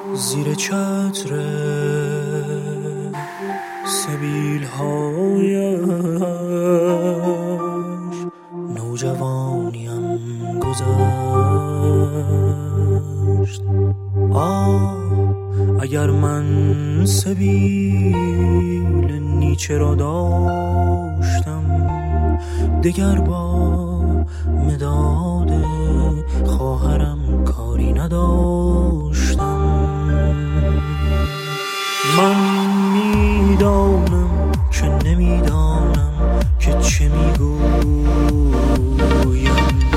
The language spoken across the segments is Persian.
زیر چتر سبیل‌هایش نوجوانیم گذشت. اگر من سبیل نیچه را داشتم، دگر با مداد خواهرم کاری نداشتم. من میدانم که نمیدانم که چه میگویم،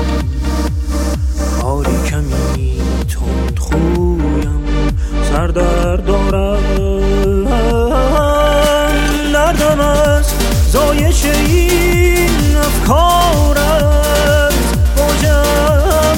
حالی کمی تند خویم، سردرد دارم. دردم از زایش این افکار است، واجم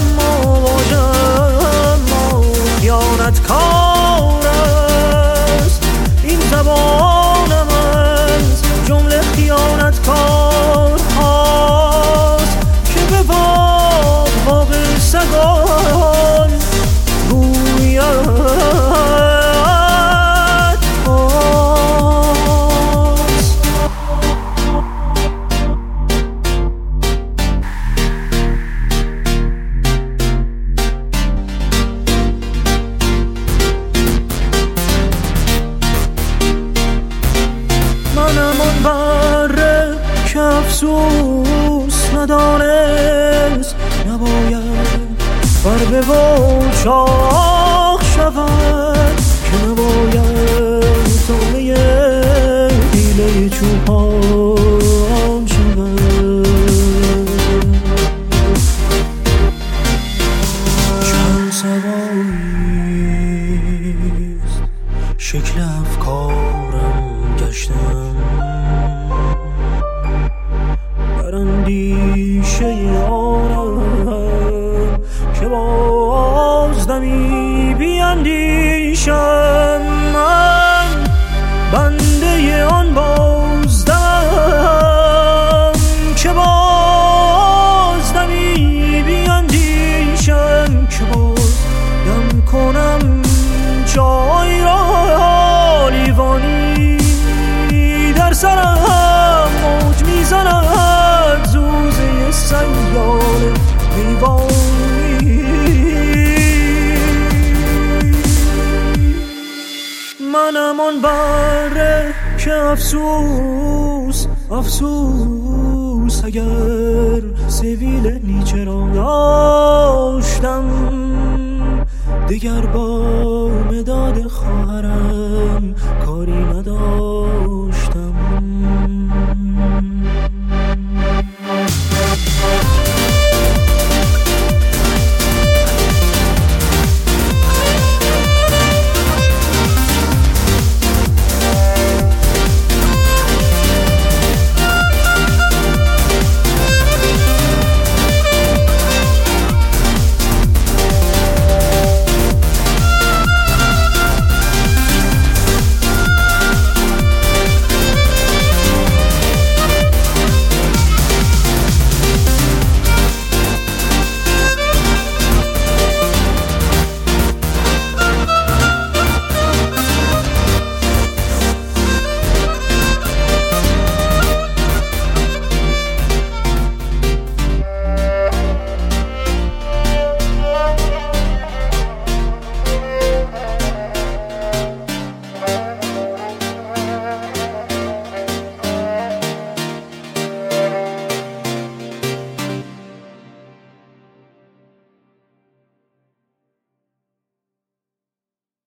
خیانت کار است. این زبانم از جمله خیانت کار هاست که به واق سگان گوید. بره که افسوس ندانست، نباید بر به چاق شود، که نباید تابه حیله چوپان شود. چند سواییست شکل افکارم گشتم، بر اندیشه آنم که بازدمی بیندیشم. من بنده آن بازدم که بازدمی بیندیشم، که بازدم کنم جای را لیوانی در سرم موج میزند، زوزه سیال دیوانی. منم آن بره که افسوس اگر سبیل نیچه را داشتم، دگر با